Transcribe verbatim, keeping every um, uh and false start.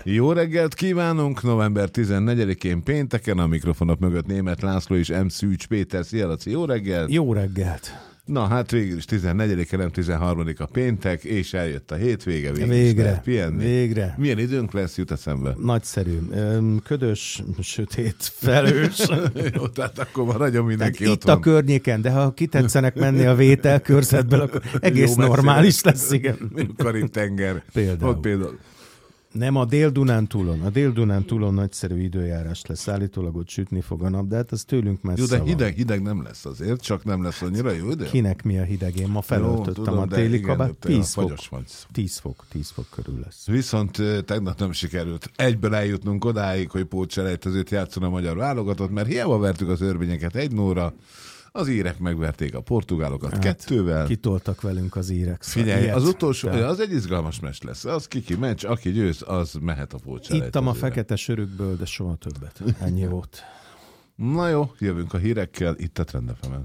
Jó reggelt kívánunk, november tizennegyedikén pénteken, a mikrofonok mögött Németh László és M. Szűcs Péter. Szia, Laci, jó reggelt! Jó reggelt! Na hát végül is tizennegyedike, nem tizenharmadika péntek, és eljött a hétvége, végül végre, is lehet pihenni. Végre. Milyen időnk lesz, jut eszembe? Nagyszerű. Ködös, sötét, felős. Jó, tehát akkor maradjon mindenki itt otthon. a környéken, de ha kitetszenek menni a vételkörzetből, akkor egész Jó, normális lesz, igen. Karib-tenger. Például. Ott például. Nem, a Dél-Dunántúlon. A Dél-Dunántúlon nagyszerű időjárás lesz. Állítólag ott sütni fog a nap, de hát az tőlünk messze Jó, de van. hideg, hideg nem lesz azért, csak nem lesz annyira jó idő. Kinek mi a hideg? Én ma felöltöttem Jó, tudom, a de téli igen, kabát. de tíz fok. fagyos vagy. tíz fok, tíz fok körül lesz. Viszont tegnap nem sikerült egyből eljutnunk odáig, hogy pótselejtezőt játszon a magyar válogatott, mert hiába vertük az örvényeket egy nóra, az írek megverték a portugálokat hát, kettővel. Kitoltak velünk az írek. Figyelj, Ilyet, az utolsó, de... az egy izgalmas meccs lesz. Az kiki meccs, aki győz, az mehet a pótselejtezőre. Ittam a fekete sörükből, de soha többet. Ennyi volt. Na jó, jövünk a hírekkel itt a Trend ef emen.